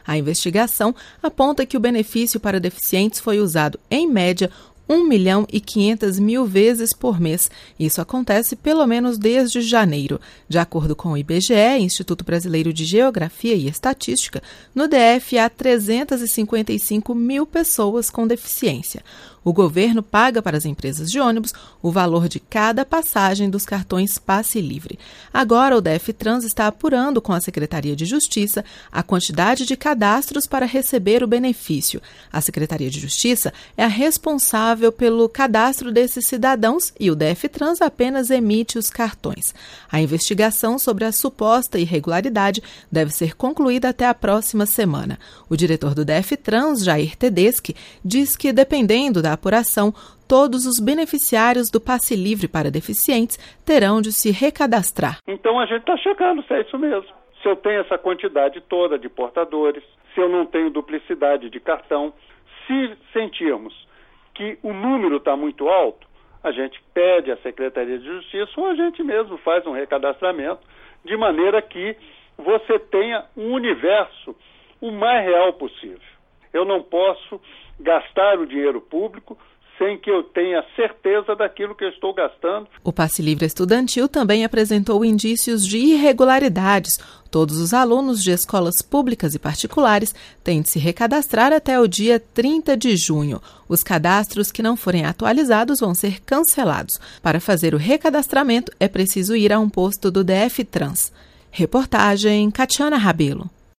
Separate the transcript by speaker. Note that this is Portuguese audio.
Speaker 1: A investigação aponta que o benefício para deficientes foi usado, em média, 1.500.000 vezes por mês. Isso acontece pelo menos desde janeiro. De acordo com o IBGE, Instituto Brasileiro de Geografia e Estatística, no DF há 355 mil pessoas com deficiência. O governo paga para as empresas de ônibus o valor de cada passagem dos cartões Passe Livre. Agora, o DF-Trans está apurando com a Secretaria de Justiça a quantidade de cadastros para receber o benefício. A Secretaria de Justiça é a responsável pelo cadastro desses cidadãos e o DF-Trans apenas emite os cartões. A investigação sobre a suposta irregularidade deve ser concluída até a próxima semana. O diretor do DF-Trans, Jair Tedeschi, diz que, dependendo da apuração, todos os beneficiários do Passe Livre para deficientes terão de se recadastrar.
Speaker 2: Então a gente está checando se é isso mesmo. Se eu tenho essa quantidade toda de portadores, se eu não tenho duplicidade de cartão, se sentirmos que o número está muito alto, a gente pede à Secretaria de Justiça ou a gente mesmo faz um recadastramento de maneira que você tenha um universo o mais real possível. Eu não posso gastar o dinheiro público sem que eu tenha certeza daquilo que eu estou gastando.
Speaker 1: O Passe Livre Estudantil também apresentou indícios de irregularidades. Todos os alunos de escolas públicas e particulares têm de se recadastrar até o dia 30 de junho. Os cadastros que não forem atualizados vão ser cancelados. Para fazer o recadastramento, é preciso ir a um posto do DF-Trans. Reportagem Catiana Rabelo.